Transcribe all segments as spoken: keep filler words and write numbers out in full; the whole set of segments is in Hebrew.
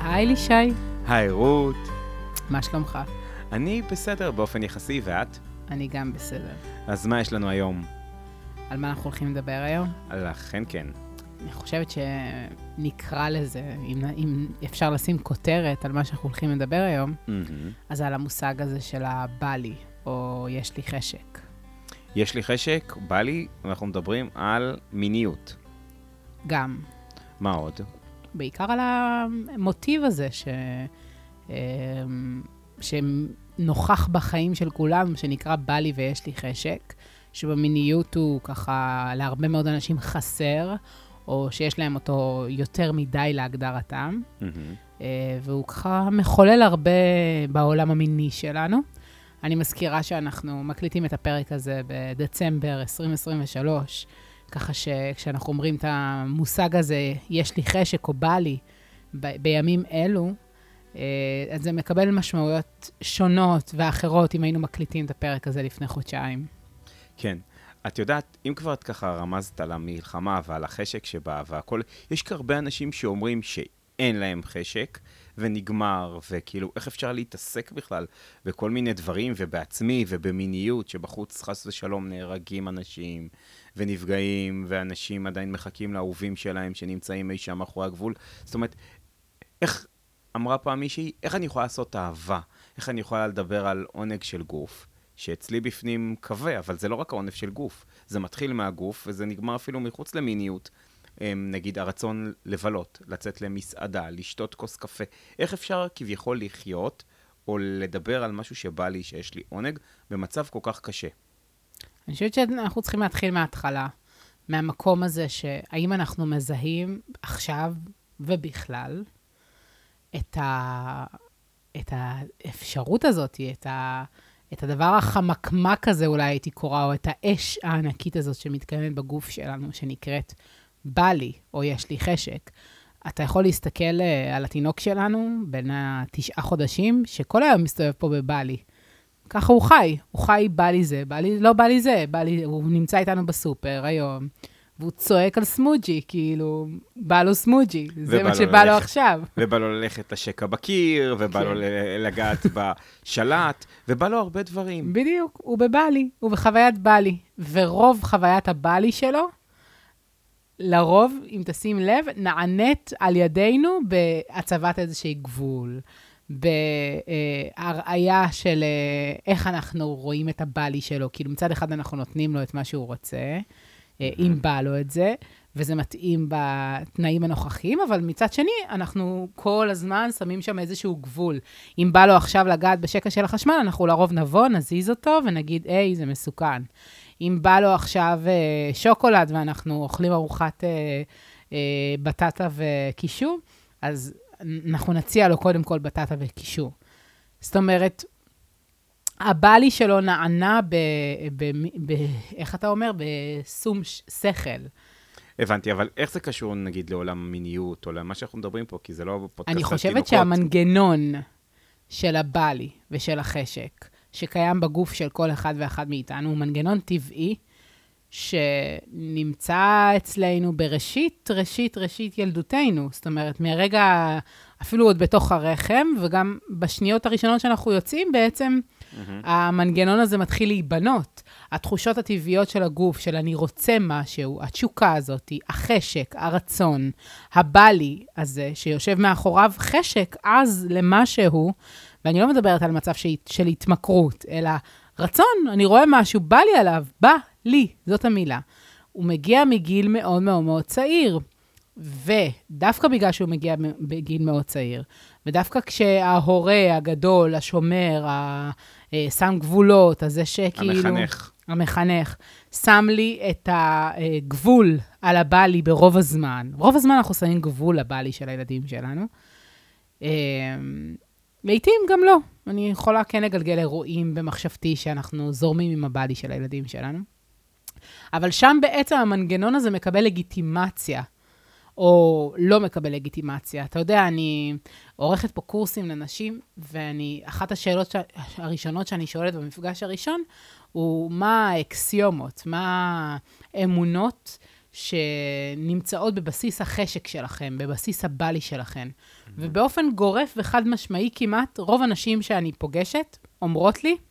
היי לישי. היי רות. מה שלומך? אני בסדר באופן יחסי, ואת? אני גם בסדר. אז מה יש לנו היום? על מה אנחנו הולכים לדבר היום? על אכן כן. אני חושבת שנקרא לזה, אם, אם אפשר לשים כותרת על מה שאנחנו הולכים לדבר היום, Mm-hmm. אז על המושג הזה של הבא לי, או יש לי חשק. יש לי חשק, בא לי, אנחנו מדברים על מיניות. גם. מה עוד? בעיקר על המוטיב הזה ש... שנוכח בחיים של כולם, שנקרא בא לי ויש לי חשק, שבמיניות הוא ככה להרבה מאוד אנשים חסר, או שיש להם אותו יותר מדי להגדרתם, Mm-hmm. והוא ככה מחולל הרבה בעולם המיני שלנו. אני מזכירה שאנחנו מקליטים את הפרק הזה בדצמבר עשרים עשרים ושלוש, ככה שכשאנחנו אומרים את המושג הזה, יש לי חשק או בא לי, ב- בימים אלו, אז זה מקבל משמעויות שונות ואחרות אם היינו מקליטים את הפרק הזה לפני חודשיים. כן. את יודעת, אם כבר את ככה רמזת על המלחמה ועל החשק שבה והכל, יש כהרבה אנשים שאומרים שאין להם חשק ונגמר, וכאילו איך אפשר להתעסק בכלל בכל מיני דברים ובעצמי ובמיניות, שבחוץ חס ושלום נהרגים אנשים ונפגעים, ואנשים עדיין מחכים לאהובים שלהם שנמצאים אי שם מאחורי הגבול. זאת אומרת, איך אמרה פעם מישהי, איך אני יכולה לעשות אהבה? איך אני יכולה לדבר על עונג של גוף? שאצלי בפנים קווה, אבל זה לא רק העונג של גוף. זה מתחיל מהגוף, וזה נגמר אפילו מחוץ למיניות. נגיד, הרצון לבלות, לצאת למסעדה, לשתות כוס קפה. איך אפשר כביכול לחיות, או לדבר על משהו שבא לי, שיש לי עונג, במצב כל כך קשה? אני חושבת שאנחנו צריכים להתחיל מההתחלה, מהמקום הזה שהאם אנחנו מזהים עכשיו ובכלל את, ה... את האפשרות הזאת, את, ה... את הדבר החמקמק הזה אולי הייתי קורא, או את האש הענקית הזאת שמתקיימת בגוף שלנו, שנקראת בא לי, או יש לי חשק. אתה יכול להסתכל על התינוק שלנו, בין התשעה חודשים, שכל היום מסתובב פה בבא לי. ככה הוא חי, הוא חי בא לי זה, בא לי, לא בא לי זה, בא לי, הוא נמצא איתנו בסופר היום, והוא צועק על סמוג'י, כאילו, בא לו סמוג'י, זה מה שבא לו עכשיו. ובא לו ללכת לשקע בקיר, ובא לו לגעת בשלט, ובא לו הרבה דברים. בדיוק, הוא בבא לי, הוא בחוויית בא לי, ורוב חוויית הבא לי שלו, לרוב, אם תשים לב, נענית על ידינו בהצבת איזושהי גבול, בהרעיה של איך אנחנו רואים את הבא לי שלו, כאילו מצד אחד אנחנו נותנים לו את מה שהוא רוצה, אם בא לו את זה, וזה מתאים בתנאים הנוכחיים, אבל מצד שני, אנחנו כל הזמן שמים שם איזשהו גבול. אם בא לו עכשיו לגעת בשקע של החשמל, אנחנו לרוב נבוא, נזיז אותו ונגיד, היי, זה מסוכן. אם בא לו עכשיו אה, שוקולד ואנחנו אוכלים ארוחת אה, אה, בטטה וקישור, אז אנחנו נציע לו קודם כל בטטה וקישור. זאת אומרת, הבא לי שלו נענה ב... ב, ב איך אתה אומר? בסום שכל. הבנתי, אבל איך זה קשור, נגיד, לעולם המיניות, או למה שאנחנו מדברים פה, כי זה לא פודקאסט על אני חושבת תינוקות. שהמנגנון של הבא לי ושל החשק, שקיים בגוף של כל אחד ואחד מאיתנו, הוא מנגנון טבעי, שנמצא אצלנו בראשית, ראשית, ראשית ילדותנו. זאת אומרת, מהרגע, אפילו עוד בתוך הרחם, וגם בשניות הראשונות שאנחנו יוצאים, בעצם mm-hmm. המנגנון הזה מתחיל להיבנות. התחושות הטבעיות של הגוף, של אני רוצה משהו, התשוקה הזאת, החשק, הרצון, הבא לי הזה, שיושב מאחוריו חשק אז למשהו, ואני לא מדברת על מצב של התמכרות, אלא רצון, אני רואה משהו, בא לי עליו, בא לי, זאת המילה. הוא מגיע מגיל מאוד מאוד מאוד צעיר, ודווקא בגלל שהוא מגיע בגיל מאוד צעיר, ודווקא כשההורה הגדול, השומר, שם גבולות, אז זה שכאילו... המחנך. המחנך, שם לי את הגבול על הבא לי ברוב הזמן. רוב הזמן אנחנו שמים גבול לבא לי של הילדים שלנו. לעתים גם לא. אני יכולה כן לגלגל אירועים במחשבתי שאנחנו זורמים עם הבא לי של הילדים שלנו. אבל שם בעצם המנגנון הזה מקבל לגיטימציה, או לא מקבל לגיטימציה. אתה יודע, אני עורכת פה קורסים לנשים, ואני, אחת השאלות ש... הראשונות שאני שואלת במפגש הראשון, הוא מה האקסיומות, מה האמונות שנמצאות בבסיס החשק שלכם, בבסיס הבלי שלכם. Mm-hmm. ובאופן גורף וחד משמעי כמעט, רוב הנשים שאני פוגשת אומרות לי,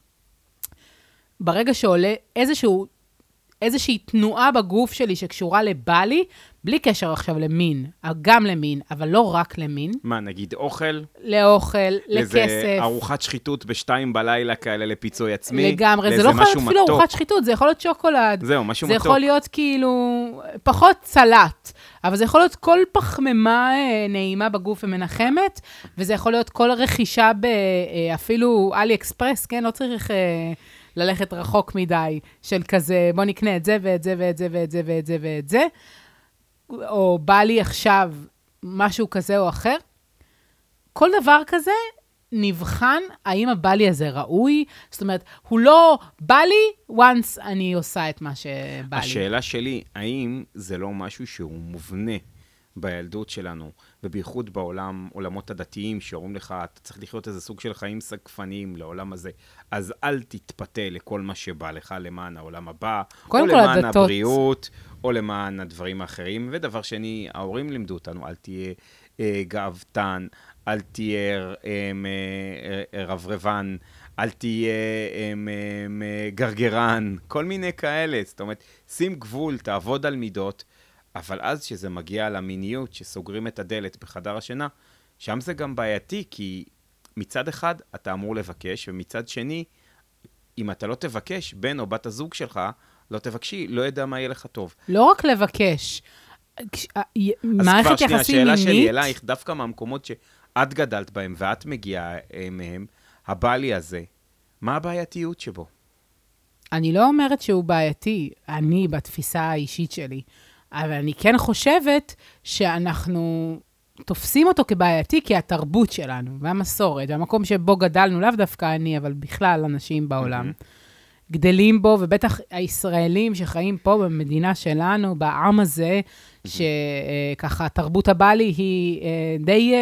ברגע שעולה איזשהו, איזושהי תנועה בגוף שלי שקשורה לבלי, בלי קשר עכשיו למין, גם למין, אבל לא רק למין. מה, נגיד אוכל? לאוכל, לכסף. לזה ארוחת שחיתות בשתיים בלילה כאלה לפיצוי עצמי. לגמרי, זה לא יכול להיות אפילו ארוחת שחיתות, זה יכול להיות שוקולד. זהו, משהו זה מתוק. זה יכול להיות כאילו, פחות סלט, אבל זה יכול להיות כל פחמימה נעימה בגוף ומנחמת, וזה יכול להיות כל רכישה אפילו אלי אקספרס, כן? לא צריך ללכת רחוק מדי, של כזה, בוא נקנה את זה ואת זה ואת זה ואת זה ואת זה ואת זה. או בא לי עכשיו משהו כזה או אחר, כל דבר כזה נבחן האם הבא לי הזה ראוי, זאת אומרת, הוא לא בא לי, once אני עושה את מה שבא לי. השאלה שלי, האם זה לא משהו שהוא מובנה בילדות שלנו, ובייחוד בעולם, עולמות הדתיים, שאומרים לך, אתה צריך לחיות איזה סוג של חיים סגפניים לעולם הזה, אז אל תתפתה לכל מה שבא לך למען העולם הבא, או למען הדתות. הבריאות, או למען הדברים האחרים. ודבר שני, ההורים לימדו אותנו, אל תהיה אה, גאוותן, אל תהיה אה, אה, רברבן, אל תהיה אה, אה, גרגרן, כל מיני כאלה. זאת אומרת, שים גבול, תעבוד על מידות, אבל אז שזה מגיע למיניות, שסוגרים את הדלת בחדר השינה, שם זה גם בעייתי, כי מצד אחד אתה אמור לבקש, ומצד שני, אם אתה לא תבקש, בן או בת הזוג שלך, לא תבקשי, לא ידע מה יהיה לך טוב. לא רק לבקש, מערכת יחסים מינית... אז כבר שנייה, השאלה שלי אלייך, דווקא מהמקומות שאת גדלת בהם, ואת מגיעה מהם, הבעלי הזה, מה הבעייתיות שבו? אני לא אומרת שהוא בעייתי, אני בתפיסה האישית שלי, אבל אני כן חושבת שאנחנו תופסים אותו כבעייתי, כי התרבות שלנו, והמסורת, והמקום שבו גדלנו, לאו דווקא אני, אבל בכלל אנשים בעולם, mm-hmm. גדלים בו, ובטח הישראלים שחיים פה במדינה שלנו, בעם הזה, mm-hmm. שככה תרבות הבלי היא די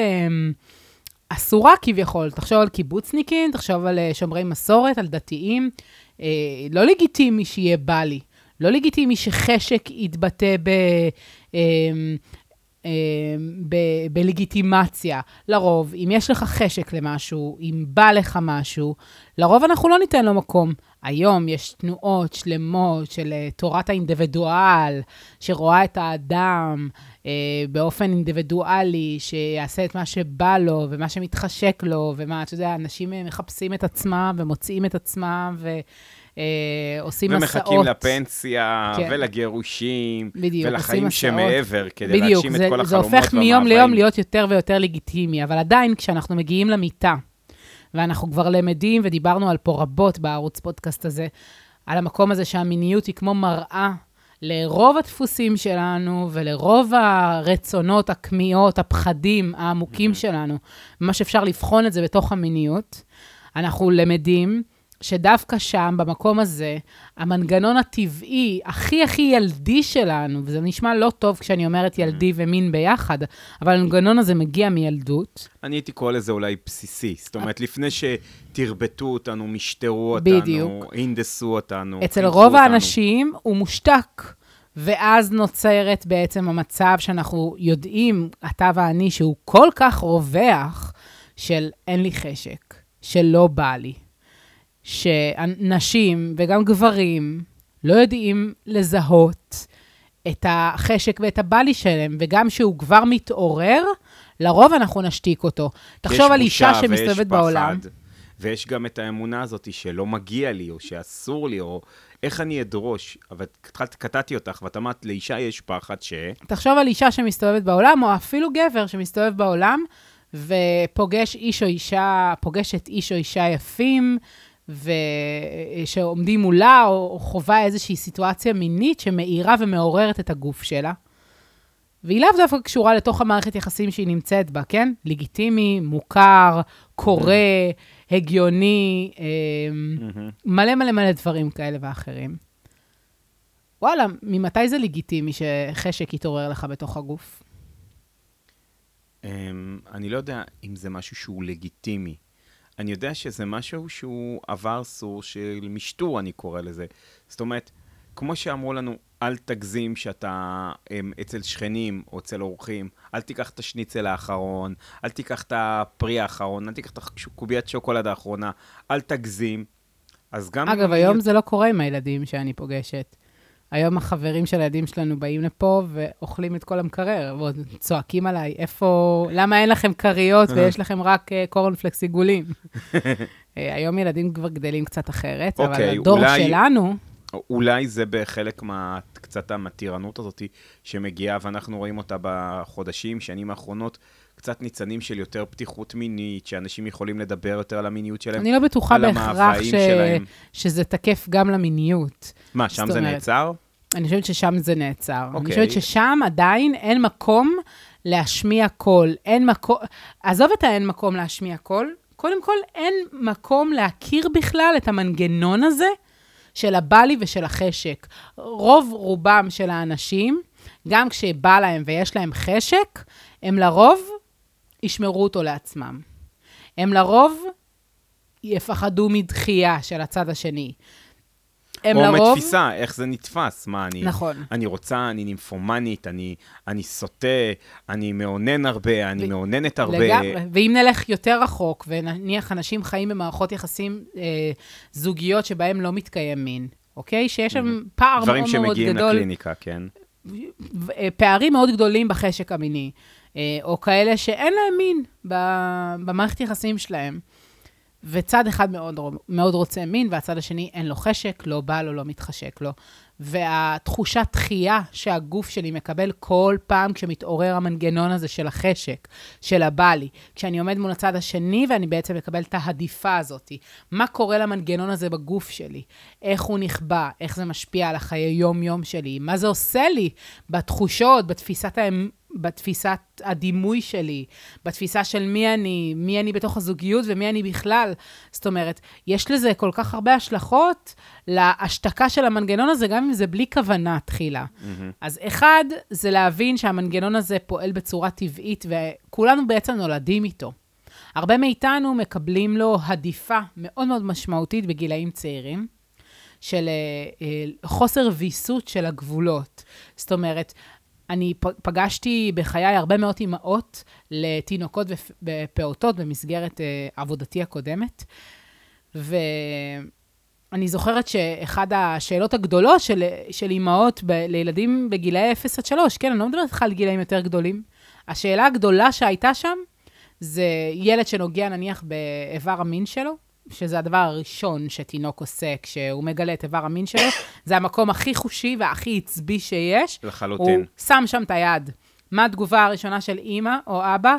אסורה כביכול. תחשוב על קיבוצניקים, תחשוב על שומרי מסורת, על דתיים, לא לגיטימי שיהיה בלי. לא לגיטימי שחשק יתבטא ב, אה, אה, ב, בלגיטימציה. לרוב, אם יש לך חשק למשהו, אם בא לך משהו, לרוב אנחנו לא ניתן לו מקום. היום יש תנועות שלמות של תורת האינדיבידואל, שרואה את האדם אה, באופן אינדיבידואלי, שיעשה את מה שבא לו ומה שמתחשק לו, ומה, אתה יודע, אנשים מחפשים את עצמם ומוצאים את עצמם ו... עושים מסעות. ומחכים לפנסיה, כן. ולגירושים, בדיוק, ולחיים שמעבר, כדי בדיוק, להגשים זה, את כל החלומות והמעברים. זה הופך מיום ליום להיות יותר ויותר לגיטימי, אבל עדיין כשאנחנו מגיעים למיטה, ואנחנו כבר למדים, ודיברנו על פה רבות בערוץ פודקאסט הזה, על המקום הזה שהמיניות היא כמו מראה לרוב הדפוסים שלנו, ולרוב הרצונות, הכמיהות, הפחדים העמוקים שלנו, מה שאפשר לבחון את זה בתוך המיניות, אנחנו למדים, שדווקא שם, במקום הזה, המנגנון הטבעי, הכי הכי ילדי שלנו, וזה נשמע לא טוב כשאני אומרת ילדי ומין ביחד, אבל המנגנון הזה מגיע מילדות. אני הייתי קורא לזה אולי בסיסי, זאת אומרת, לפני שתרבטו אותנו, משטרו אותנו, הינדסו אותנו. אצל רוב האנשים הוא מושתק, ואז נוצרת בעצם המצב שאנחנו יודעים, אתה ואני, שהוא כל כך רווח, של אין לי חשק, שלא בא לי. שאנשים וגם גברים לא יודעים לזהות את החשק ואת הבלי שלהם, וגם שהוא כבר מתעורר, לרוב אנחנו נשתיק אותו. תחשוב על אישה שמסתובבת בעולם. ויש גם את האמונה הזאת שלא מגיע לי, או שאסור לי, או איך אני אדרוש. אבל קטעתי אותך, ואת אמרת, לאישה יש פחד ש... תחשוב על אישה שמסתובבת בעולם, או אפילו גבר שמסתובב בעולם, ופוגש איש או אישה, פוגשת איש או אישה יפים, ושעומדים מולה, או חובה איזושהי סיטואציה מינית שמאירה ומעוררת את הגוף שלה. והיא לאו דווקא קשורה לתוך המערכת יחסים שהיא נמצאת בה, כן? לגיטימי, מוכר, קורא, הגיוני, מלא מלא מלא דברים כאלה ואחרים. וואלה, ממתי זה לגיטימי שחשק יתעורר לך בתוך הגוף? אני לא יודע אם זה משהו שהוא לגיטימי. אני יודע שזה משהו שהוא עבר סור של משטור, אני קורא לזה. זאת אומרת, כמו שאמרו לנו, אל תגזים שאתה הם, אצל שכנים או אצל אורחים, אל תיקח את השניצל האחרון, אל תיקח את הפרי האחרון, אל תיקח את קוביית שוקולד האחרונה, אל תגזים. אז גם... אגב, היום אני... זה לא קורה עם הילדים שאני פוגשת. היום החברים של הילדים שלנו באים לפה ואוכלים את כל המקרר, ועוד צועקים עליי, איפה, למה אין לכם קריות ויש לכם רק קורנפלקס עיגולים? היום ילדים כבר גדלים קצת אחרת, אבל הדור שלנו... אולי זה בחלק מה, קצת המתירנות הזאת שמגיעה, ואנחנו רואים אותה בחודשים, שנים האחרונות, קצת ניצנים של יותר פתיחות מינית, שאנשים יכולים לדבר יותר על המיניות שלהם. אני לא בטוחה בהכרח ש... שזה תקף גם למיניות. מה, שם זה נעצר? אני חושבת ששם זה נעצר. Okay. אני חושבת ששם עדיין אין מקום להשמיע קול. אין מקום... עזוב את האין מקום להשמיע קול. קודם כל, אין מקום להכיר בכלל את המנגנון הזה, של הבלי ושל החשק. רוב רובם של האנשים, גם כשבא להם ויש להם חשק, הם לרוב ישמרו אותו לעצמם. הם לרוב יפחדו מדחייה של הצד השני. או לרוב... מתפיסה, איך זה נתפס. מה, אני, נכון. אני רוצה, אני נימפומנית, אני, אני סוטה, אני מעונן הרבה, אני ו... מעוננת הרבה. לגמרי. ואם נלך יותר רחוק, ונניח אנשים חיים במערכות יחסים אה, זוגיות שבהם לא מתקיים מין, אוקיי? שיש שם פער מאוד מאוד גדול. דברים שמגיעים לקליניקה, כן. פערים מאוד גדולים בחשק המיני, אה, או כאלה שאין להם מין במערכת יחסים שלהם. וצד אחד מאוד, מאוד רוצה מין, והצד השני אין לו חשק, לא בא לו, לא מתחשק לו. והתחושת דחייה שהגוף שלי מקבל כל פעם כשמתעורר המנגנון הזה של החשק, של הבלי, כשאני עומד מול הצד השני ואני בעצם מקבל את ההדיפה הזאת. מה קורה למנגנון הזה בגוף שלי? איך הוא נכבה? איך זה משפיע על החיי יום-יום שלי? מה זה עושה לי בתחושות, בתפיסת האמ... בתפיסת הדימוי שלי, בתפיסה של מי אני, מי אני בתוך הזוגיות ומי אני בכלל. זאת אומרת, יש לזה כל כך הרבה השלכות להשתקה של המנגנון הזה, גם אם זה בלי כוונה תחילה. Mm-hmm. אז אחד, זה להבין שהמנגנון הזה פועל בצורה טבעית, וכולנו בעצם נולדים איתו. הרבה מאיתנו מקבלים לו עדיפה מאוד מאוד משמעותית בגילאים צעירים, של חוסר ויסות של הגבולות. זאת אומרת, אני פגשתי בחיי הרבה מאוד אימהות לתינוקות ופעוטות במסגרת עבודתי הקודמת, ואני זוכרת שאחד השאלות הגדולות של, של אימהות ב, לילדים בגילאי אפס עד שלוש, כן, אני לא מדברת איתך על גילאים יותר גדולים, השאלה הגדולה שהייתה שם, זה ילד שנוגע נניח באיבר המין שלו, שזה הדבר הראשון שתינוק עושה כשהוא מגלה את איבר המין שלו, זה המקום הכי חושי והכי עצבי שיש. לחלוטין. הוא שם שם את היד. מה התגובה הראשונה של אמא או אבא,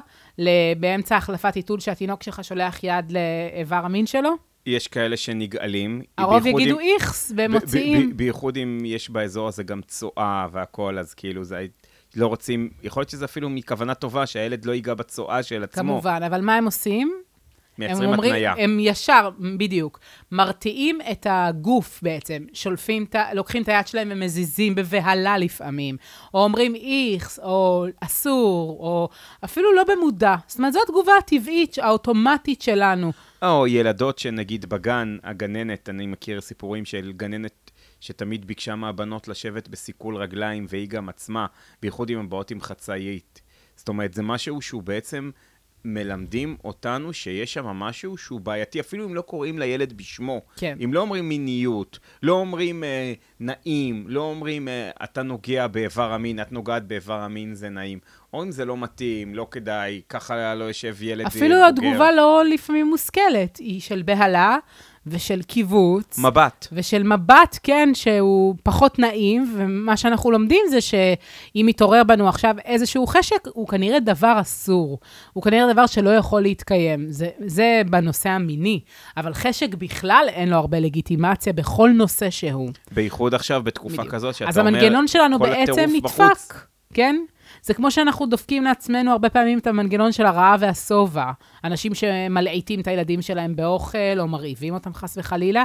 באמצע החלפת עיתול שהתינוק שלך שולח יד לאיבר המין שלו? יש כאלה שנגאלים. הרוב יגידו איכס, והם מוציאים. בייחוד אם יש באזור הזה גם צואה והכל, אז כאילו זה... לא רוצים, יכול להיות שזה אפילו מכוונה טובה, שהילד לא ייגע בצואה של עצמו. כמובן, אבל מה הם עושים? מייצרים התניה. הם ישר, בדיוק, מרתיעים את הגוף בעצם, שולפים, לוקחים את היד שלהם ומזיזים בבהלה לפעמים, או אומרים איכס, או אסור, או אפילו לא במודע. זאת אומרת, זו התגובה הטבעית, האוטומטית שלנו. או ילדות שנגיד בגן, הגננת, אני מכיר סיפורים של גננת שתמיד ביקשה מהבנות לשבת בסיכול רגליים, והיא גם עצמה, בייחוד אם הן באות עם חצאית. זאת אומרת, זה משהו שהוא בעצם... מלמדים אותנו שיש שם משהו שהוא בעייתי, אפילו אם לא קוראים לילד בשמו. כן. אם לא אומרים מיניות, לא אומרים אה, נעים, לא אומרים אה, אתה נוגע באיבר המין, את נוגעת באיבר המין, זה נעים. או אם זה לא מתאים, לא כדאי, ככה לא יושב ילד בוגר. אפילו התגובה לא לפעמים מושכלת, היא של בהלה ושל קיבוץ. מבט. ושל מבט, כן, שהוא פחות נעים, ומה שאנחנו לומדים זה שאם מתעורר בנו עכשיו איזשהו חשק, הוא כנראה דבר אסור. הוא כנראה דבר שלא יכול להתקיים. זה, זה בנושא המיני. אבל חשק בכלל אין לו הרבה לגיטימציה בכל נושא שהוא. בייחוד עכשיו, בתקופה בדיוק. כזאת, שאתה אז אומר, המנגנון שלנו בעצם נדפק, בחוץ. כן? זה כמו שאנחנו דופקים לעצמנו הרבה פעמים את המנגנון של הרעב והסובה. אנשים שמלעיטים את הילדים שלהם באוכל, או מרעיבים אותם חס וחלילה,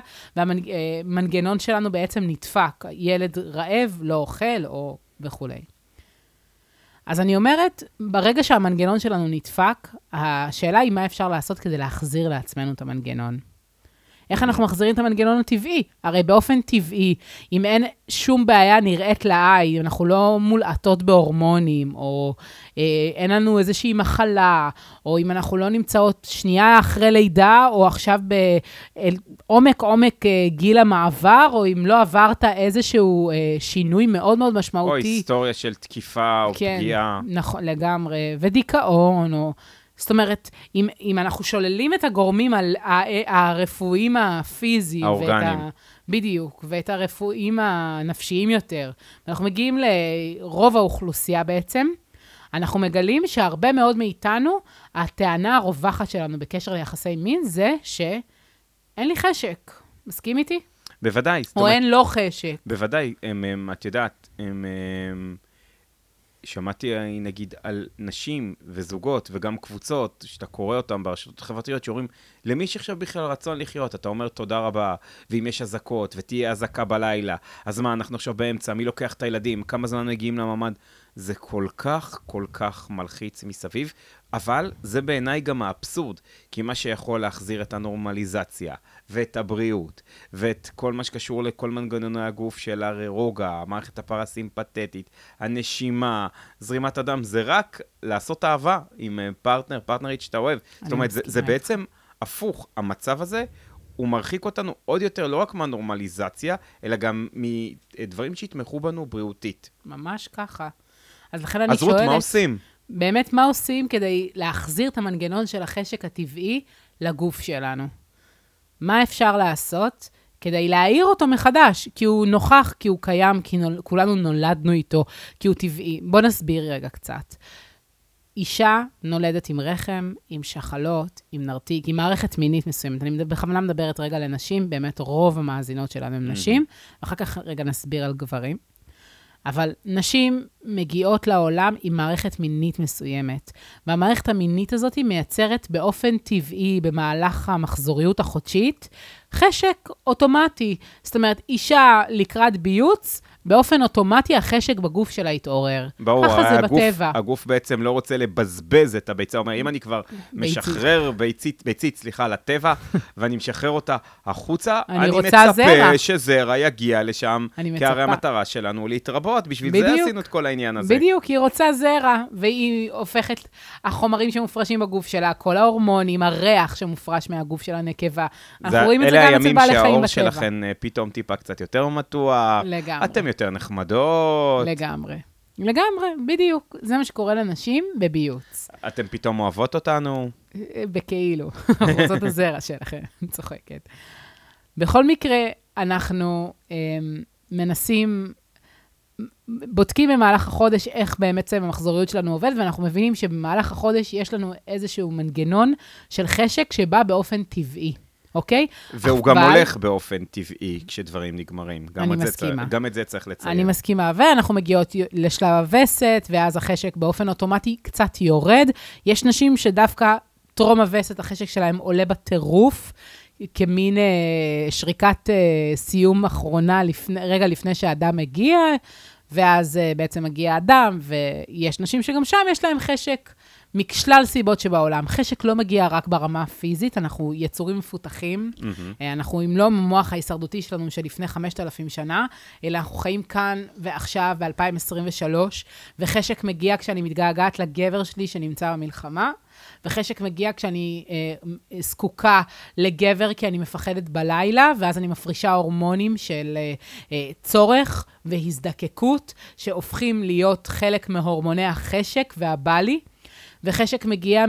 והמנגנון שלנו בעצם נדפק. ילד רעב לא אוכל, או וכו'. אז אני אומרת, ברגע שהמנגנון שלנו נדפק, השאלה היא מה אפשר לעשות כדי להחזיר לעצמנו את המנגנון. איך אנחנו מחזירים את המנגנון הטבעי? הרי באופן טבעי, אם אין שום בעיה נראית לעין, אנחנו לא מולעטות בהורמונים, או אה, אין לנו איזושהי מחלה, או אם אנחנו לא נמצאות שנייה אחרי לידה, או עכשיו בעומק עומק אה, גיל המעבר, או אם לא עברת איזשהו אה, שינוי מאוד מאוד משמעותי. או היסטוריה של תקיפה או כן, פגיעה. נכון, לגמרי. ודיכאון, או... זאת אומרת, אם, אם אנחנו שוללים את הגורמים על הרפואיים הפיזיים, האורגניים. ואת ה, בדיוק, ואת הרפואיים הנפשיים יותר, אנחנו מגיעים לרוב האוכלוסייה בעצם, אנחנו מגלים שהרבה מאוד מאיתנו, הטענה הרווחת שלנו בקשר ליחסי מין, זה שאין לי חשק. מסכים איתי? בוודאי. או אומרת, אין לו חשק. בוודאי, הם, הם, את יודעת, הם... הם... שמעתי, נגיד, על נשים וזוגות וגם קבוצות, שאתה קורא אותם ברשתות החברתיות, שאומרים, למי שעכשיו בכלל רצון לחיות, אתה אומר תודה רבה, ואם יש הזקות, ותהיה הזקה בלילה, אז מה, אנחנו עכשיו באמצע, מי לוקח את הילדים, כמה זמן מגיעים לממד, זה כל כך, כל כך מלחיץ מסביב, אבל זה בעיניי גם האבסורד, כי מה שיכול להחזיר את הנורמליזציה, ואת הבריאות, ואת כל מה שקשור לכל מנגנוני הגוף של הרוגע, המערכת הפרסימפתטית, הנשימה, זרימת הדם, זה רק לעשות אהבה עם פרטנר, פרטנרית שאתה אוהב. זאת אומרת, זה, זה בעצם הפוך, המצב הזה, הוא מרחיק אותנו עוד יותר, לא רק מהנורמליזציה, אלא גם מדברים שהתמכו בנו בריאותית. ממש ככה. אז לכן אני אז שואלת... רות, מה עושים? באמת, מה עושים כדי להחזיר את המנגנון של החשק הטבעי לגוף שלנו? מה אפשר לעשות כדי להעיר אותו מחדש? כי הוא נוכח, כי הוא קיים, כי נול... כולנו נולדנו איתו, כי הוא טבעי. בוא נסביר רגע קצת. אישה נולדת עם רחם, עם שחלות, עם נרתיק, עם מערכת מינית מסוימת. אני בכוונה מדברת רגע לנשים, באמת רוב המאזינות שלנו הם נשים, ואחר כך רגע נסביר על גברים. אבל נשים מגיעות לעולם עם מערכת מינית מסוימת, והמערכת המינית הזאת מייצרת באופן טבעי, במהלך המחזוריות החודשית, חשק אוטומטי. זאת אומרת, אישה לקראת ביוץ, באופן אוטומטי החשק בגוף שלה יתעורר. ברור, ככה זה הגוף, בטבע. הגוף בעצם לא רוצה לבזבז את הביצה. אומר, אם אני כבר ביצית. משחרר ביצית, ביצית, סליחה, לטבע, ואני משחרר אותה החוצה, אני, אני רוצה מצפה זרע. שזרע יגיע לשם, כי הרי המטרה שלנו להתרבות, בשביל בדיוק, זה עשינו את כל העניין הזה. בדיוק, היא רוצה זרע, והיא הופכת, החומרים שמופרשים בגוף שלה, כל ההורמונים, הריח שמופרש מהגוף של הנקבה. אנחנו רואים את זה גם אצל בעלי חיים בטבע. אלה הימים שהאור שלכן פתאום טיפה קצת יותר מתוח. לגמרי. אתם יותר נחמדות. לגמרי. לגמרי, בדיוק. זה מה שקורה לנשים בביוץ. אתם פתאום אוהבות אותנו? בכאילו. אנחנו רוצות הזרע שלכם. אני צוחקת. בכל מקרה, אנחנו אה, מנסים, בודקים במהלך החודש איך באמת צבע המחזוריות שלנו עובד, ואנחנו מבינים שבמהלך החודש יש לנו איזשהו מנגנון של חשק שבא באופן טבעי. אוקיי? והוא גם הולך באופן טבעי כשדברים נגמרים. אני מסכימה. גם את זה צריך לציין. אני מסכימה, ואנחנו מגיעות לשלב הווסת, ואז החשק באופן אוטומטי קצת יורד. יש נשים שדווקא טרום הווסת, החשק שלהם עולה בטירוף, כמין אה, שריקת אה, סיום אחרונה, לפני, רגע לפני שהאדם מגיע, ואז אה, בעצם מגיע האדם, ויש נשים שגם שם יש להם חשק, משלל סיבות שבעולם. חשק לא מגיע רק ברמה הפיזית, אנחנו יצורים מפותחים, mm-hmm. אנחנו אם לא במוח ההישרדותי שלנו שלפני חמשת אלפים שנה, אלא אנחנו חיים כאן ועכשיו ב-אלפיים עשרים ושלוש, וחשק מגיע כשאני מתגעגעת לגבר שלי שנמצא במלחמה, וחשק מגיע כשאני אה, זקוקה לגבר כי אני מפחדת בלילה, ואז אני מפרישה הורמונים של אה, אה, צורך והזדקקות, שהופכים להיות חלק מהורמוני החשק והבלי, וחשק מגיע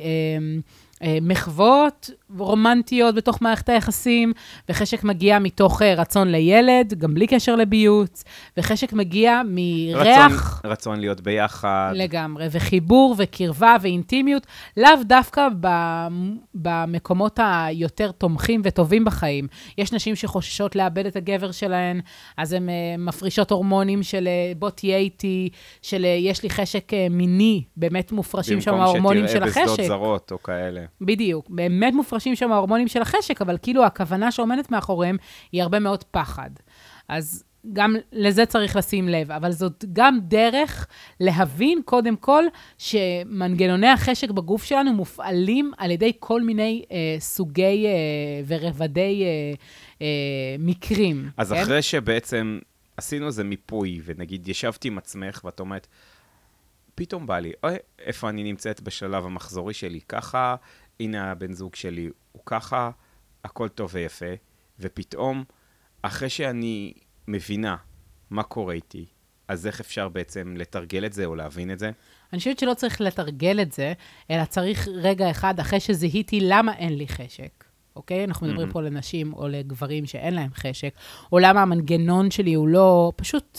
ממחוות רומנטיות בתוך מערכת היחסים, וחשק מגיע מתוך רצון לילד, גם בלי קשר לביוץ, וחשק מגיע מריח... רצון, רצון להיות ביחד. לגמרי, וחיבור וקרבה ואינטימיות, לאו דווקא במקומות היותר תומכים וטובים בחיים. יש נשים שחוששות לאבד את הגבר שלהן, אז הן מפרישות הורמונים של בוא תהיה איתי, של יש לי חשק מיני, באמת מופרשים שם ההורמונים של החשק. במקום שתראה בשדות זרות או כאלה. בדיוק, באמת מופרשים שם ההורמונים של החשק, אבל כאילו הכוונה שעומדת מאחוריהם היא הרבה מאוד פחד. אז גם לזה צריך לשים לב, אבל זאת גם דרך להבין קודם כל שמנגנוני החשק בגוף שלנו מופעלים על ידי כל מיני אה, סוגי אה, ורבדי אה, אה, מקרים. אז כן? אחרי שבעצם עשינו איזה מיפוי, ונגיד ישבתי עם עצמך ואת אומרת, פתאום בא לי, אוי, איפה אני נמצאת בשלב המחזורי שלי? ככה, הנה הבן זוג שלי, הוא ככה, הכל טוב ויפה, ופתאום, אחרי שאני מבינה מה קורה איתי, אז איך אפשר בעצם לתרגל את זה או להבין את זה? אני חושבת שלא צריך לתרגל את זה, אלא צריך רגע אחד אחרי שזיהיתי למה אין לי חשק. אוקיי? אנחנו מדברים פה לנשים או לגברים שאין להם חשק, או למה המנגנון שלי הוא לא פשוט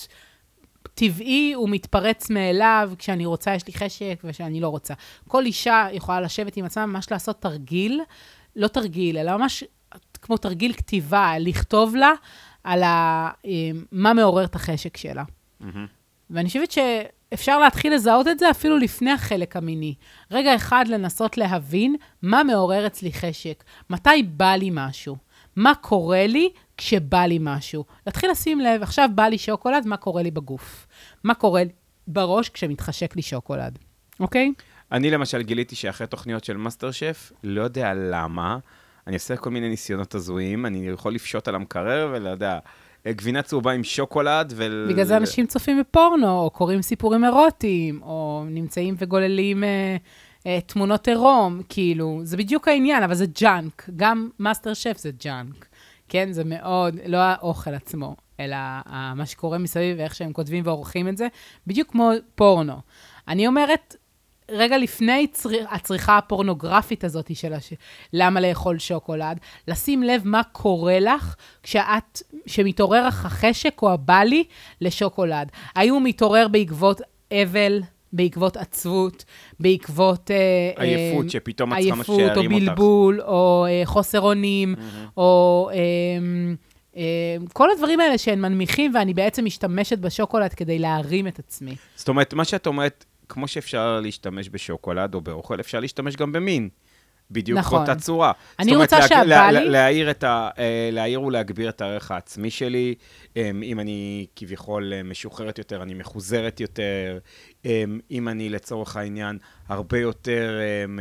טבעי, הוא מתפרץ מאליו, כשאני רוצה יש לי חשק וכשאני לא רוצה. כל אישה יכולה לשבת עם עצמה, ממש לעשות תרגיל, לא תרגיל, אלא ממש כמו תרגיל כתיבה, לכתוב לה על ה, מה מעורר את החשק שלה. ואני חושבת שאפשר להתחיל לזהות את זה אפילו לפני החלק המיני. רגע אחד לנסות להבין מה מעורר אצלי חשק, מתי בא לי משהו, מה קורה לי כשבא לי משהו. להתחיל לשים לב, עכשיו בא לי שוקולד, מה קורה לי בגוף? מה קורה לי בראש כשמתחשק לי שוקולד, אוקיי? אני למשל גיליתי שאחרי תוכניות של מאסטר שף, לא יודע למה, אני עושה כל מיני ניסיונות הזויים, אני יכול לפשוט על המקרר ולא יודע, גבינה צהובה עם שוקולד. ו... בגלל זה אנשים צופים בפורנו, או קוראים סיפורים אירוטיים, או נמצאים וגוללים אה, אה, תמונות עירום, כאילו, זה בדיוק העניין, אבל זה ג'אנק. גם מאסטר שף זה ג'אנק. כן, זה מאוד, לא האוכל עצמו, אלא מה שקורה מסביב ואיך שהם כותבים ועורכים את זה, בדיוק כמו פורנו. אני אומרת, רגע לפני צר... הצריכה הפורנוגרפית הזאת של הש... למה לאכול שוקולד, לשים לב מה קורה לך כשאת, שמתעורר החשק או הבא לי לשוקולד. האם מתעורר בעקבות אבל, בעקבות עצבות, בעקבות עייפות, אה, שפתאום את צריכה עייפות, שירים או בלבול, אותך. או אה, חוסר אונים, mm-hmm. או אה, אה, כל הדברים האלה שהן מנמיכים, ואני בעצם משתמשת בשוקולד כדי להרים את עצמי. זאת אומרת, מה שאת אומרת, כמו שאפשר להשתמש בשוקולד או באוכל, אפשר להשתמש גם במין. בדיוק נכון. באותה צורה. אני רוצה אומרת, שהבא לה, לי... להעיר, את ה, להעיר ולהגביר את הערך העצמי שלי. אם אני כביכול משוחררת יותר, אני מחוזרת יותר. אם אני לצורך העניין הרבה יותר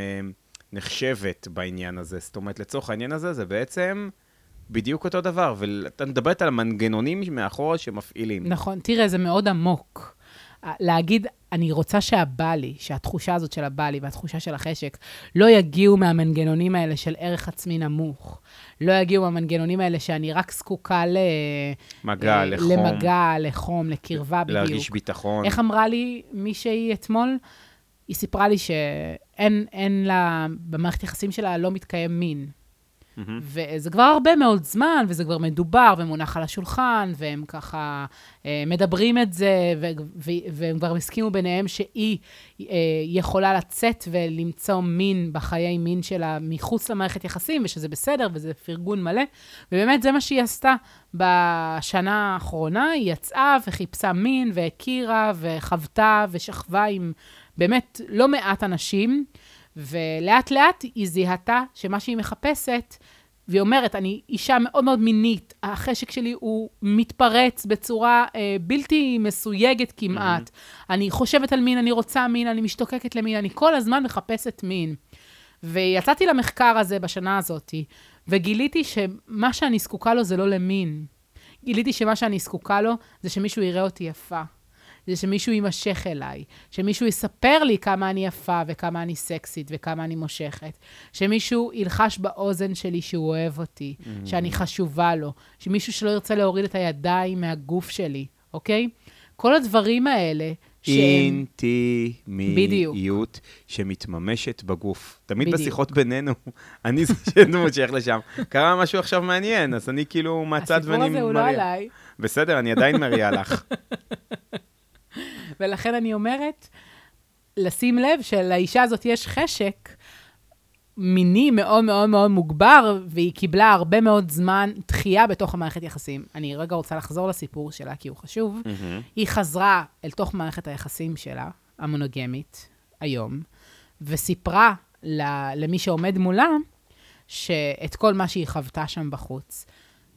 נחשבת בעניין הזה. זאת אומרת, לצורך העניין הזה זה בעצם בדיוק אותו דבר. ואתה מדברת על מנגנונים מאחורה שמפעילים. נכון, תראה, זה מאוד עמוק. להגיד, אני רוצה שהבא לי, שהתחושה הזאת של הבא לי והתחושה של החשק, לא יגיעו מהמנגנונים האלה של ערך עצמי נמוך. לא יגיעו מהמנגנונים האלה שאני רק זקוקה ל... מגע, לחום. למגע, לחום, לקרבה בדיוק. להרגיש ביטחון. איך אמרה לי מישהי אתמול? היא סיפרה לי שאין אין לה, במערכת יחסים שלה לא מתקיים מין. Mm-hmm. וזה כבר הרבה מאוד זמן, וזה כבר מדובר ומונח על השולחן, והם ככה אה, מדברים את זה, ו- ו- והם כבר הסכימו ביניהם שהיא אה, יכולה לצאת ולמצוא מין בחיי מין שלה מחוץ למערכת יחסים, ושזה בסדר, וזה פרגון מלא. ובאמת זה מה שהיא עשתה בשנה האחרונה, היא יצאה וחיפשה מין, והכירה, וחוותה, ושכבה עם באמת לא מעט אנשים, ולאט לאט היא זיהתה שמה שהיא מחפשת, והיא אומרת, אני אישה מאוד מאוד מינית, החשק שלי הוא מתפרץ בצורה אה, בלתי מסויגת כמעט. Mm-hmm. אני חושבת על מין, אני רוצה מין, אני משתוקקת למין, אני כל הזמן מחפשת מין. ויצאתי למחקר הזה בשנה הזאת, וגיליתי שמה שאני זקוקה לו זה לא למין. גיליתי שמה שאני זקוקה לו זה שמישהו יראה אותי יפה. זה שמישהו יימשך אליי, שמישהו יספר לי כמה אני יפה וכמה אני סקסית וכמה אני מושכת, שמישהו ילחש באוזן שלי שהוא אוהב אותי, mm-hmm. שאני חשובה לו, שמישהו שלא ירצה להוריד את הידיים מהגוף שלי, אוקיי? כל הדברים האלה שהם... אינטימיות שמתממשת בגוף. תמיד בדיוק. בשיחות בינינו, אני זה שמושך לשם. קרה משהו עכשיו מעניין, אז אני כאילו מהצד ואני מריה. הסיפור הזה הוא לא עליי. בסדר, אני עדיין מריה לך. ולכן אני אומרת, לשים לב שלאישה הזאת יש חשק מיני מאוד מאוד מאוד מוגבר, והיא קיבלה הרבה מאוד זמן דחייה בתוך המערכת יחסים. אני רגע רוצה לחזור לסיפור שלה, כי הוא חשוב. Mm-hmm. היא חזרה אל תוך מערכת היחסים שלה, המונוגמית, היום, וסיפרה למי שעומד מולה, שאת כל מה שהיא חוותה שם בחוץ,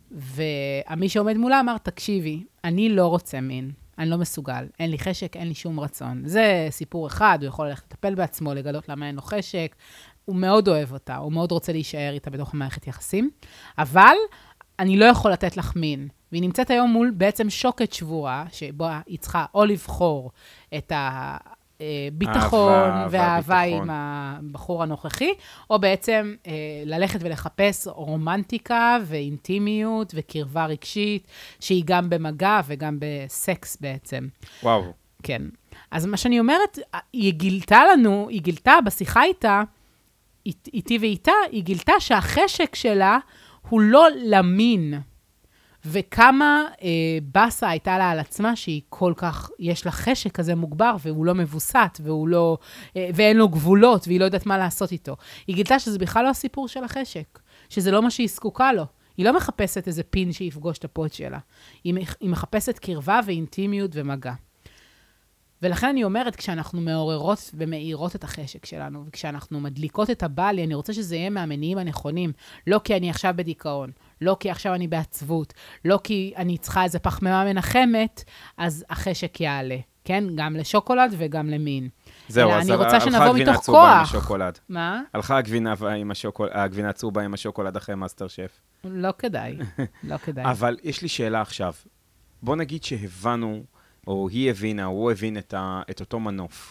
ומי שעומד מולה אמר, תקשיבי, אני לא רוצה מין, אני לא מסוגל, אין לי חשק, אין לי שום רצון. זה סיפור אחד, הוא יכול ללכת לטפל בעצמו, לגלות למה אין לו חשק, הוא מאוד אוהב אותה, הוא מאוד רוצה להישאר איתה בתוך המערכת יחסים, אבל אני לא יכול לתת לך מין. והיא נמצאת היום מול בעצם שוקת שבורה, שבו היא צריכה או לבחור את הביטחון והאהבה עם הבחור הנוכחי, או בעצם אה, ללכת ולחפש רומנטיקה ואינטימיות וקרבה רגשית, שהיא גם במגע וגם בסקס בעצם. וואו. כן. אז מה שאני אומרת, היא גילתה לנו, היא גילתה בשיחה איתה, איתי ואיתה, היא גילתה שהחשק שלה הוא לא למין. וכמה אה, בסה הייתה לה על עצמה שהיא כל כך, יש לה חשק כזה מוגבר, והוא לא מבוסת, והוא לא, אה, ואין לו גבולות, והיא לא יודעת מה לעשות איתו. היא גילתה שזה בכלל לא הסיפור של החשק, שזה לא מה שהיא זקוקה לו. היא לא מחפשת איזה פין שיפגוש את הפוט שלה. היא, היא מחפשת קרבה ואינטימיות ומגע. ולכן אני אומרת, כשאנחנו מעוררות ומאירות את החשק שלנו, וכשאנחנו מדליקות את הבעלי, אני רוצה שזה יהיה מהמניעים הנכונים, לא כי אני עכשיו בדיכאון, לא כי עכשיו אני בעצבות, לא כי אני צריכה איזה פחמימה מנחמת, אז החשק יעלה, כן? גם לשוקולד וגם למין. זהו, אז הלכה הגבינה הצהובה עם השוקולד. מה? הלכה הגבינה הצהובה עם השוקולד אחרי מאסטר שף. לא כדאי, לא כדאי. אבל יש לי שאלה עכשיו. בוא נגיד שהבנו, או היא הבינה, או הוא הבין את, ה, את אותו מנוף.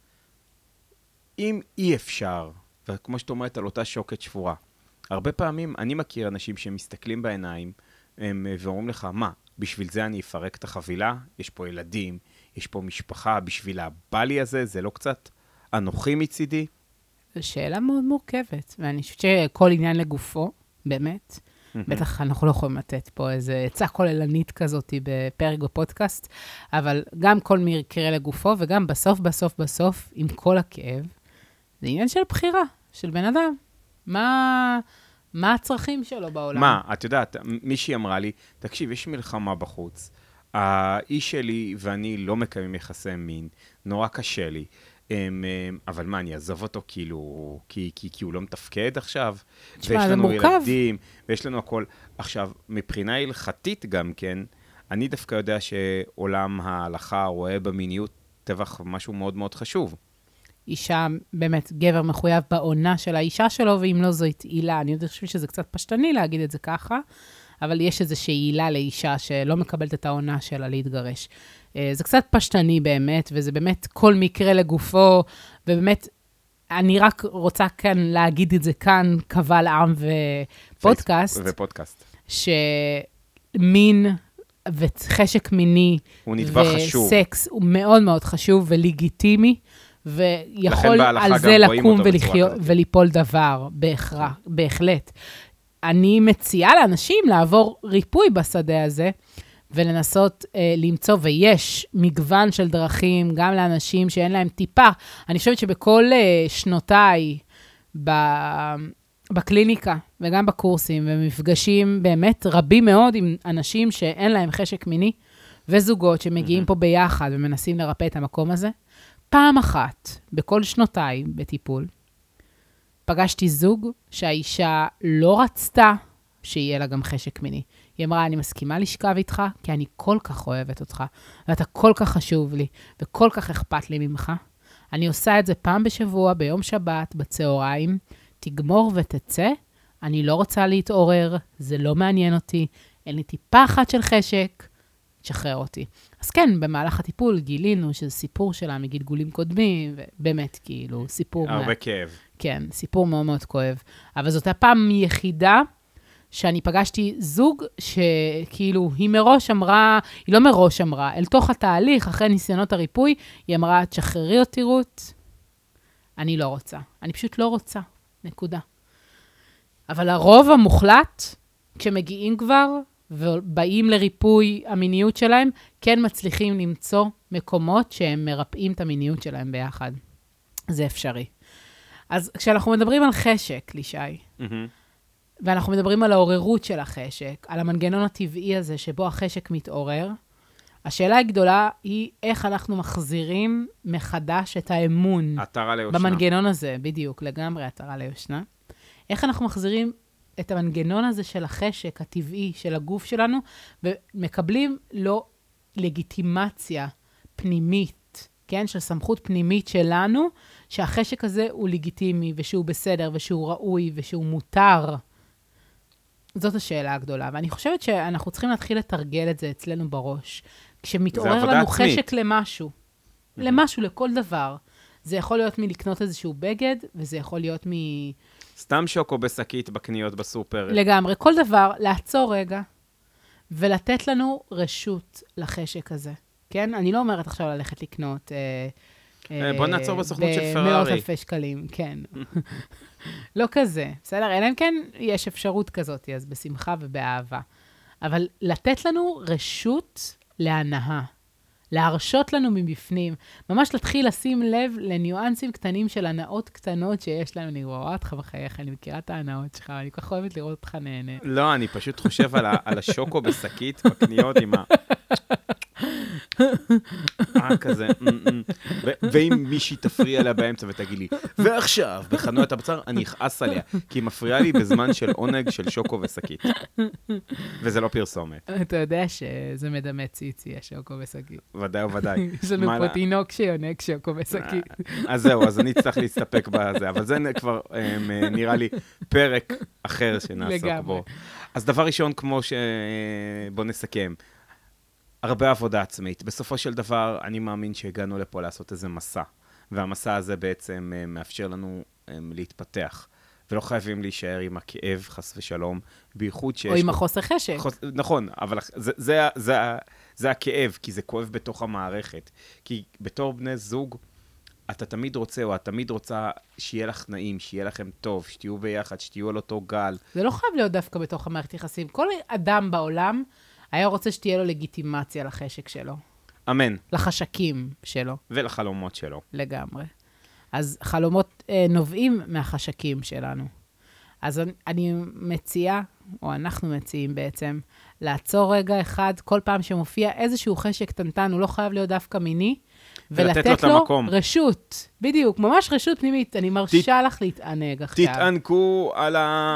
אם אי אפשר, וכמו שאת אומרת על אותה שוקת שבורה, הרבה פעמים אני מכיר אנשים שמסתכלים בעיניים, הם, ואומרים לך, מה, בשביל זה אני אפרק את החבילה? יש פה ילדים, יש פה משפחה, בשביל הבלי הזה, זה לא קצת אנוכי מצידי? זו שאלה מאוד מורכבת, ואני חושבת שכל עניין לגופו, באמת, בטח אנחנו לא יכולים לתת פה איזו עצה כוללנית כזאת בפרק בפודקאסט, אבל גם כל מקרה לגופו, וגם בסוף, בסוף, בסוף, עם כל הכאב, זה עניין של בחירה, של בן אדם. מה, מה הצרכים שלו בעולם? מה, את יודעת, מישהי אמרה לי, תקשיב, יש מלחמה בחוץ, האיש שלי ואני לא מקיימים יחסי מין, נורא קשה לי. אבל מה, אני אעזוב אותו כאילו, כי, כי, כי הוא לא מתפקד עכשיו? תשמע, ויש זה לנו מורכב. ילדים, ויש לנו הכל. עכשיו, מבחינה הלכתית גם כן, אני דווקא יודע שעולם ההלכה רואה במיניות טבח משהו מאוד מאוד חשוב. אישה, באמת, גבר מחויב בעונה של האישה שלו, ואם לא זו עילה. אני חושבת שזה קצת פשטני להגיד את זה ככה, אבל יש איזושהי עילה לאישה שלא מקבלת את העונה שלה להתגרש. זה קצת פשטני באמת, וזה באמת כל מקרה לגופו, ובאמת, אני רק רוצה כאן להגיד את זה כאן, קבל עם ופודקאסט. ופודקאסט. שמין וחשק מיני, הוא נדבך חשוב. וסקס הוא מאוד מאוד חשוב ולגיטימי, ויכול על זה לקום וליפול דבר, בהחלט. אני מציעה לאנשים לעבור ריפוי בשדה הזה, ולנסות אה, למצוא, ויש מגוון של דרכים, גם לאנשים שאין להם טיפה. אני חושבת שבכל אה, שנותיי, ב, בקליניקה, וגם בקורסים, ומפגשים באמת רבים מאוד עם אנשים שאין להם חשק מיני, וזוגות שמגיעים פה ביחד, ומנסים לרפא את המקום הזה. פעם אחת, בכל שנותיי בטיפול, פגשתי זוג שהאישה לא רצתה שיהיה לה גם חשק מיני. היא אמרה, אני מסכימה לשכב איתך, כי אני כל כך אוהבת אותך, ואתה כל כך חשוב לי, וכל כך אכפת לי ממך. אני עושה את זה פעם בשבוע, ביום שבת, בצהריים, תגמור ותצא, אני לא רוצה להתעורר, זה לא מעניין אותי, אין לי טיפה אחת של חשק, תשחרר אותי. אז כן, במהלך הטיפול גילינו שזה סיפור שלה מגלגולים קודמים, ובאמת, כאילו, סיפור... הרבה מה... כאב. כן, סיפור מאוד מאוד כואב. אבל זאת הפעם יחידה, שאני פגשתי זוג שכאילו היא מראש אמרה, היא לא מראש אמרה, אל תוך התהליך, אחרי ניסיונות הריפוי, היא אמרה, תשחררי אותי רות, אני לא רוצה. אני פשוט לא רוצה, נקודה. אבל הרוב המוחלט, כשמגיעים כבר, ובאים לריפוי המיניות שלהם, כן מצליחים למצוא מקומות שהם מרפאים את המיניות שלהם ביחד. זה אפשרי. אז כשאנחנו מדברים על חשק, לישי, mm-hmm. ואנחנו מדברים על העוררות של החשק, על המנגנון הטבעי הזה שבו החשק מתעורר, השאלה הגדולה היא איך אנחנו מחזירים מחדש את האמון עטרה ליושנה. במנגנון הזה, בדיוק, לגמרי עטרה ליושנה. איך אנחנו מחזירים את המנגנון הזה של החשק הטבעי של הגוף שלנו, ומקבלים לו לגיטימציה פנימית, כן? של סמכות פנימית שלנו, שהחשק הזה הוא לגיטימי, ושהוא בסדר, ושהוא ראוי, ושהוא מותר. זאת השאלה הגדולה, ואני חושבת שאנחנו צריכים להתחיל לתרגל את זה אצלנו בראש. כשמתעורר לנו עצמית. חשק למשהו, mm-hmm. למשהו, לכל דבר. זה יכול להיות מלקנות איזשהו בגד, וזה יכול להיות מ... סתם שוקו בשקית בקניות בסופר. לגמרי, כל דבר, לעצור רגע, ולתת לנו רשות לחשק הזה. כן? אני לא אומרת עכשיו ללכת לקנות... אה, בוא נעצור בסוכנות של פרארי. במאות אלפי שקלים, כן. לא כזה, בסדר? אלא אם כן יש אפשרות כזאת, אז בשמחה ובאהבה. אבל לתת לנו רשות להנאה. להרשות לנו מבפנים, ממש להתחיל לשים לב לניואנסים קטנים של הנאות קטנות שיש לנו. אני רואה אותך בחייך, אני מכירה את ההנאות שלך, אני כל כך אוהבת לראות אותך נהנה. לא, אני פשוט חושב על, ה- על השוקו בשקית בקניות עם ה... אה, כזה. ואם מישהי תפריע לה באמצע ותגיד לי, ועכשיו, בחנויות הבצר, אני אכעס עליה, כי היא מפריעה לי בזמן של עונג של שוקו ושקית. וזה לא פרסומת. אתה יודע שזה מדמה ציצי, השוקו ושקית. ודאי וודאי. יש לנו פה תינוק שיונק שוקו בשקית. אז זהו, אז אני צריך להסתפק בזה, אבל זה כבר נראה לי פרק אחר שנעסוק בו. אז דבר ראשון, כמו ש... בוא נסכם, הרבה עבודה עצמית. בסופו של דבר, אני מאמין שהגענו לפה לעשות איזה מסע, והמסע הזה בעצם מאפשר לנו להתפתח. ולא חייבים להישאר עם הכאב, חס ושלום, בייחוד שיש... או עם החוסר חשק. חוס... נכון, אבל זה, זה, זה, זה הכאב, כי זה כואב בתוך המערכת. כי בתור בני זוג, אתה תמיד רוצה, או את תמיד רוצה שיהיה לך נעים, שיהיה לכם טוב, שתהיו ביחד, שתהיו על אותו גל. זה לא חייב להיות דווקא בתוך המערכת יחסים. כל אדם בעולם היה רוצה שתהיה לו לגיטימציה לחשק שלו. אמן. לחשקים שלו. ולחלומות שלו. לגמרי. אז חלומות אה, נובעים מהחשקים שלנו. אז אני, אני מציעה, או אנחנו מציעים בעצם, לעצור רגע אחד, כל פעם שמופיע איזשהו חשק קטנטן, הוא לא חייב להיות דווקא מיני, ולתת לו, לו רשות. בדיוק, ממש רשות פנימית. אני מרשה ת... לך להתענג עכשיו. תתענקו על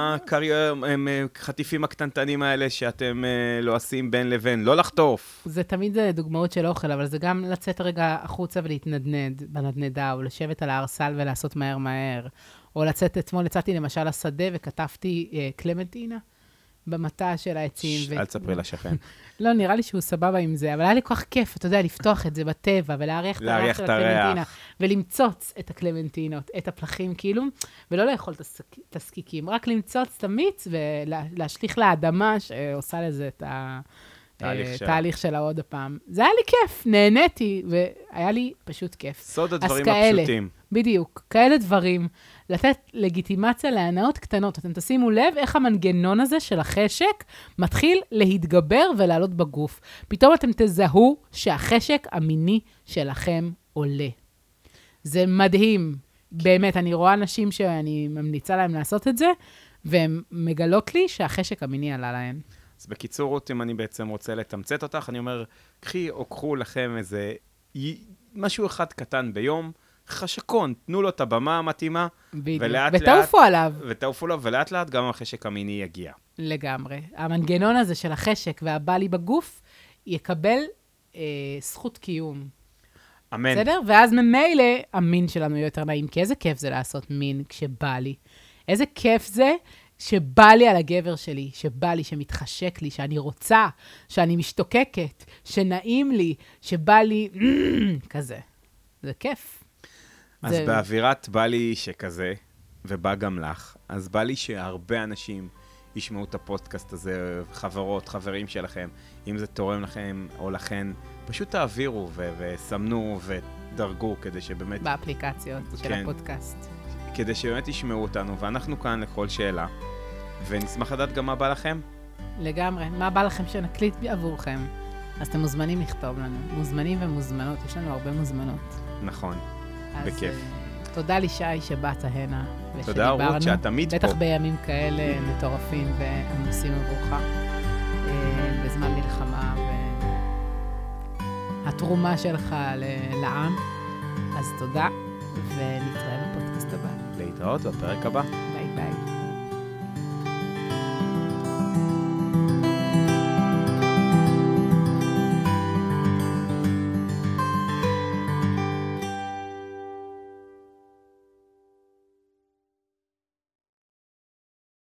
החטיפים הקטנטנים האלה שאתם לא עושים בין לבין, לא לחטוף. זה תמיד דוגמאות של אוכל, אבל זה גם לצאת רגע החוצה ולהתנדנד בנדנדה, או לשבת על הארסל ולעשות מהר מהר. או לצאת, אתמול יצאתי למשל לשדה וכתבתי אה, קלמנטינה במטע של העצים. אל תספרי לשכן. לא, נראה לי שהוא סבבה עם זה, אבל היה לי כל כך כיף, אתה יודע, לפתוח את זה בטבע, ולהריח את הריח של הקלמנטינה, ולמצוץ את הקלמנטינות, את הפלחים, כאילו, ולא לאכול את הסקיקים, רק למצוץ את המיץ, ולהשליך לאדמה שעושה לזה את התהליך שלה עוד הפעם. זה היה לי כיף, נהניתי, והיה לי פשוט כיף. סוד הדברים הפשוטים. בדיוק, כאלה דברים, לתת לגיטימציה להנאות קטנות. אתם תשימו לב איך המנגנון הזה של החשק מתחיל להתגבר ולעלות בגוף. פתאום אתם תזהו שהחשק המיני שלכם עולה. זה מדהים. באמת, אני רואה אנשים שאני ממליצה להם לעשות את זה, והן מגלות לי שהחשק המיני עלה להן. אז בקיצור, רות, אם אני בעצם רוצה לתמצת אותך, אני אומר, קחי או קחו לכם איזה משהו אחד קטן ביום, חשקון, תנו לו את הבמה המתאימה, ולאט לאט... ותעופו עליו. ותעופו לו, ולאט לאט גם החשק המיני יגיע. לגמרי. המנגנון הזה של החשק והבא לי בגוף, יקבל אה, זכות קיום. אמן. בסדר? ואז ממילא המין שלנו יהיה יותר נעים, כי איזה כיף זה לעשות מין כשבא לי. איזה כיף זה שבא לי על הגבר שלי, שבא לי, שמתחשק לי, שאני רוצה, שאני משתוקקת, שנעים לי, שבא לי, כזה. זה כיף. אז זה... באווירת בא לי שכזה, ובא גם לך, אז בא לי שהרבה אנשים ישמעו את הפודקאסט הזה, חברות, חברים שלכם, אם זה תורם לכם או לכן, פשוט תעבירו ו- וסמנו ודרגו, כדי שבאמת... באפליקציות של כן, הפודקאסט. כדי שבאמת ישמעו אותנו, ואנחנו כאן לכל שאלה, ונשמח לדעת גם מה בא לכם. לגמרי, מה בא לכם שנקליט עבורכם. אז אתם מוזמנים לכתוב לנו, מוזמנים ומוזמנות, יש לנו הרבה מוזמנות. נכון, אז בכיף. תודה לי שי שבאת הנה, תודה רות שאת תמיד פה. בטח בימים כאלה מטורפים ועמוסים עבורך, בזמן מלחמה, והתרומה שלך לעם, אז תודה, ונתראה בפודקאסט הבא. להתראות בפרק הבא.